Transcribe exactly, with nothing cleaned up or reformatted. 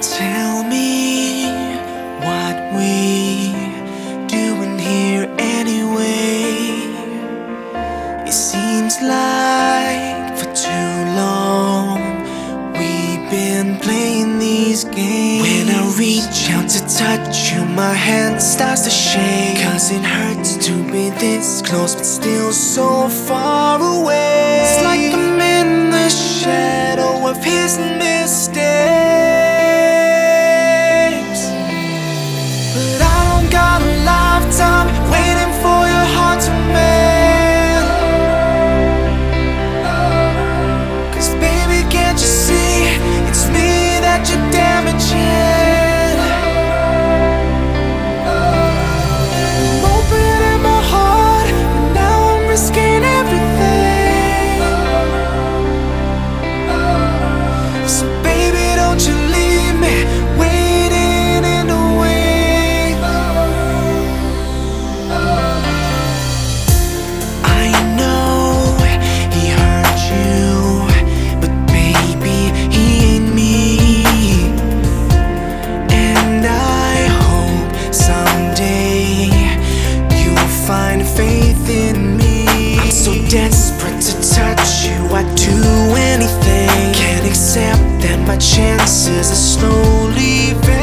Tell me what we doing here anyway. It seems like for too long we've been playing these games. When I reach out to touch you, my hand starts to shake, 'cause it hurts to be this close but still so far away. It's like I'm in the shadow of his mistakes. Waiting for your heart to mend. 'Cause baby, can't you see it's me that you're damaging? I'm opening my heart, and now I'm risking everything. So baby, don't you leave me waiting in the wings. Faith in me. I'm so desperate to touch you, I'd do anything. Can't accept that my chances are slowly fading.